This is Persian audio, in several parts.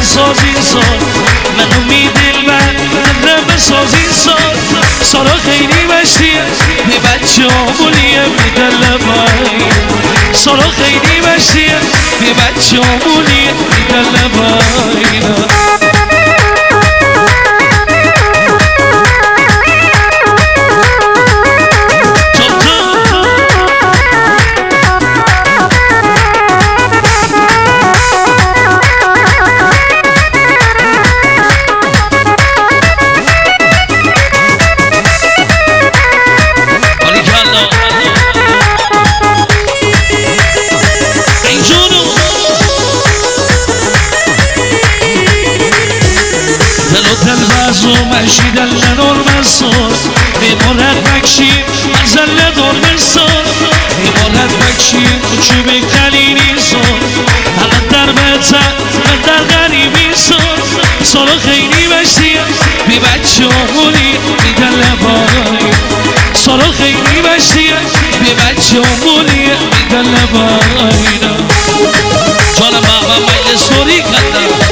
سازی سال منو می دل من سازی سال سالا خیلی مشتیه به بچه آمونیه میدن لبایی سالا خیلی مشتیه به بچه آمونیه میدن لبایی تلفز و مشید الجنور مرسال میماند بکشی مزله دار مرسال میماند بکشی چوب خلیلی سال حلق در بزن در غریبی سال سالا خیلی مشتیه بی بچه آمونی میدن لبایی سالا خیلی مشتیه بی بچه آمونی میدن لبایی جانم بابا مجلس سوری کردم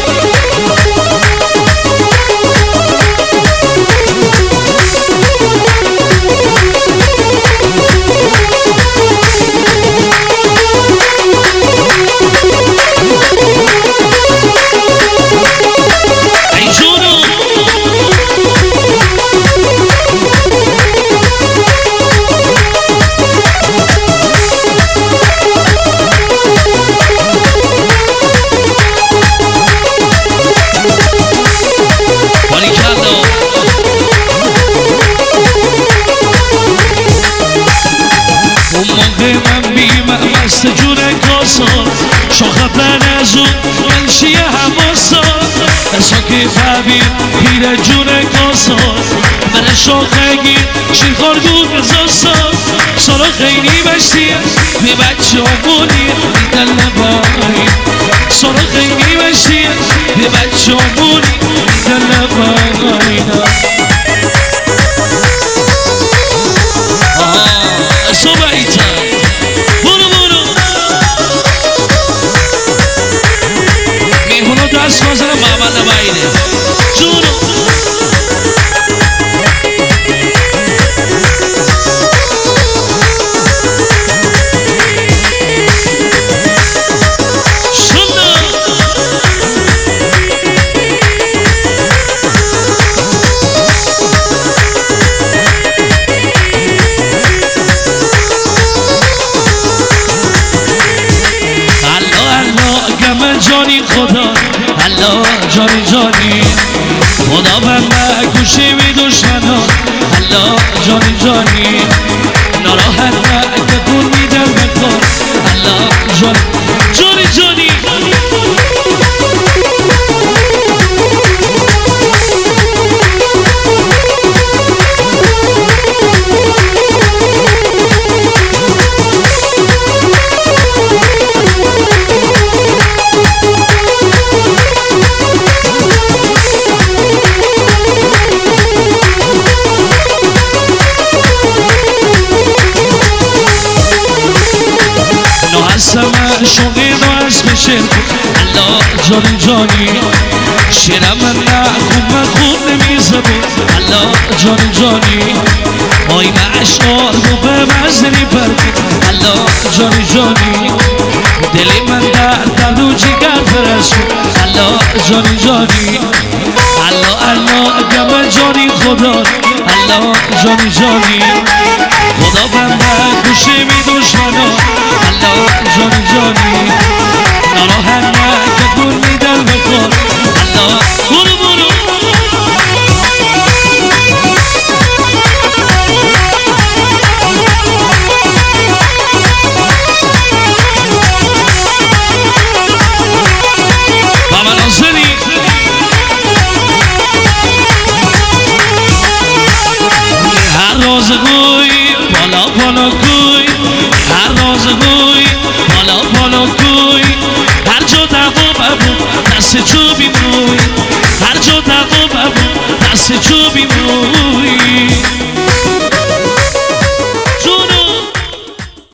مست جونه کاسان شاخه پنزون منشی حماسان اصلا که فبیر پیره جونه کاسان من شاخه گیر شیرخارگون بزاستان سالا خیلی مشتیه به بچه آمونی میدن لبایی سالا خیلی مشتیه به بچه آمونی میدن لبایی اصلا بیتن میمونو دست بازن محمد نبایده جونو جانی خدا الله جانی جانی خدا بنده گوشی بی دشمنان الله جانی جانی ناراحت نکن میدن بکن الله جانی جانی سمه شونی نواز میشه الله جانی جانی شیرم من نخون نمیزه بود الله جانی جانی آین اشعار رو به مزنی برد الله جانی جانی دلی من در رو جگر برسون الله جانی جانی الله الله گم جانی خدا الله جانی جانی خدا بنده گوشه می دشمنان الله جانی جانی ناراحت نکن میدن بکن الله برو برو بابا ناصری هر روز گوی بالا بالا گوی هر روز گوی بالا بالا گوی هر جا دقو ببون دست چوبی موی هر جا دقو ببون دست چوبی موی